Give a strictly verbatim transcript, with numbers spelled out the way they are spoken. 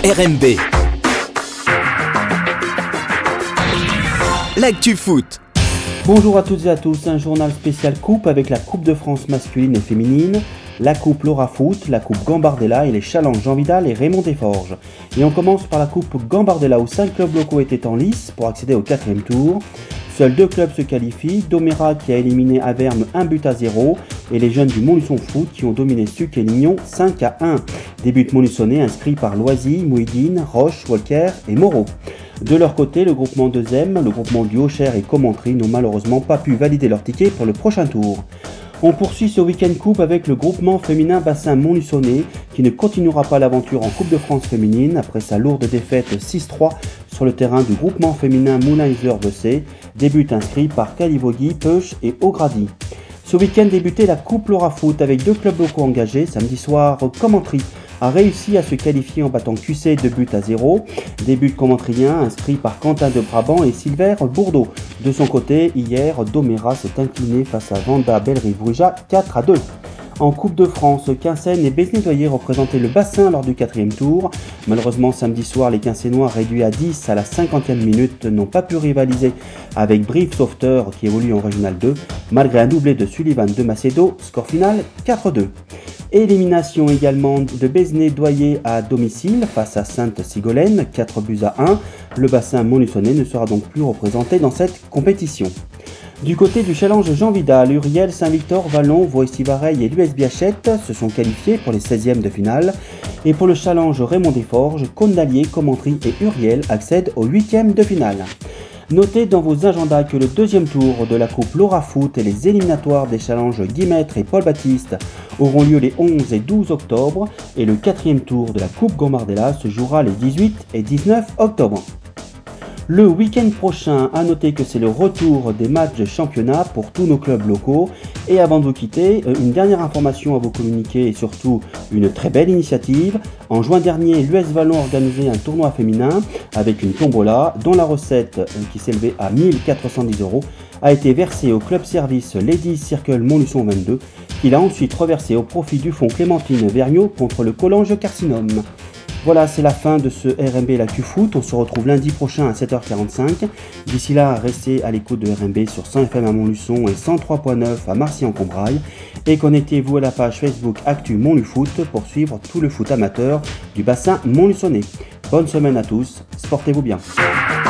R M B. L'actu foot. Bonjour à toutes et à tous, un journal spécial coupe avec la Coupe de France masculine et féminine, la Coupe Laura Foot, la Coupe Gambardella et les challenges Jean Vidal et Raymond Desforges. Et on commence par la Coupe Gambardella où cinq clubs locaux étaient en lice pour accéder au quatrième tour. Seuls deux clubs se qualifient, Domérat qui a éliminé Averme un but à zéro et les jeunes du Montluçon Foot qui ont dominé Suc et Lignon cinq à un. Des buts montluçonnais inscrits par Loisy, Mouhidine, Roche, Walker et Moreau. De leur côté, le groupement deuxième, le groupement du Haut-Cher et Commentry n'ont malheureusement pas pu valider leur ticket pour le prochain tour. On poursuit ce week-end coupe avec le groupement féminin bassin montluçonnais qui ne continuera pas l'aventure en Coupe de France féminine après sa lourde défaite six trois sur le terrain du groupement féminin Moulins-Isère-Bessé, des buts inscrits par Calivogui, Peuch et O'Grady. Ce week-end débutait la Coupe Laura Foot avec deux clubs locaux engagés. Samedi soir, Commentry a réussi à se qualifier en battant Q C deux buts à zéro. Des buts commentriens inscrits par Quentin de Brabant et Silver Bourdeau. De son côté, hier, Domérat s'est incliné face à Vanda Bellerive-Bruja quatre à deux. En Coupe de France, Quinssaines et Besnédoyer représentaient le bassin lors du quatrième tour. Malheureusement, samedi soir, les Quinssainois réduits à dix à la cinquantième minute n'ont pas pu rivaliser avec Brive Sauveteur qui évolue en Régional deux, malgré un doublé de Sullivan de Macedo, score final quatre deux. Élimination également de Besnédoyer à domicile face à Sainte-Sigolène, quatre buts à un. Le bassin montluçonnais ne sera donc plus représenté dans cette compétition. Du côté du challenge Jean Vidal, Uriel, Saint-Victor, Vallon, Voïsti-Vareille et l'U S B Hachette se sont qualifiés pour les seizièmes de finale. Et pour le challenge Raymond Desforges, Condalier, Commentry et Uriel accèdent aux huitièmes de finale. Notez dans vos agendas que le deuxième tour de la Coupe Laura Foot et les éliminatoires des challenges Guy Maître et Paul Baptiste auront lieu les onze et douze octobre et le quatrième tour de la Coupe Gambardella se jouera les dix-huit et dix-neuf octobre. Le week-end prochain, à noter que c'est le retour des matchs de championnat pour tous nos clubs locaux. Et avant de vous quitter, une dernière information à vous communiquer et surtout une très belle initiative. En juin dernier, l'U S Vallon a organisé un tournoi féminin avec une tombola dont la recette, qui s'élevait à mille quatre cent dix euros, a été versée au club service Ladies Circle Montluçon vingt-deux, qu'il a ensuite reversé au profit du fonds Clémentine Vergniaud contre le cholangiocarcinome. Voilà, c'est la fin de ce R M B L'actu Foot. On se retrouve lundi prochain à sept heures quarante-cinq. D'ici là, restez à l'écoute de R M B sur cent F M à Montluçon et cent trois point neuf à Marcy-en-Combrailles. Et connectez-vous à la page Facebook Actu Montlufoot pour suivre tout le foot amateur du bassin montluçonnais. Bonne semaine à tous, sportez-vous bien.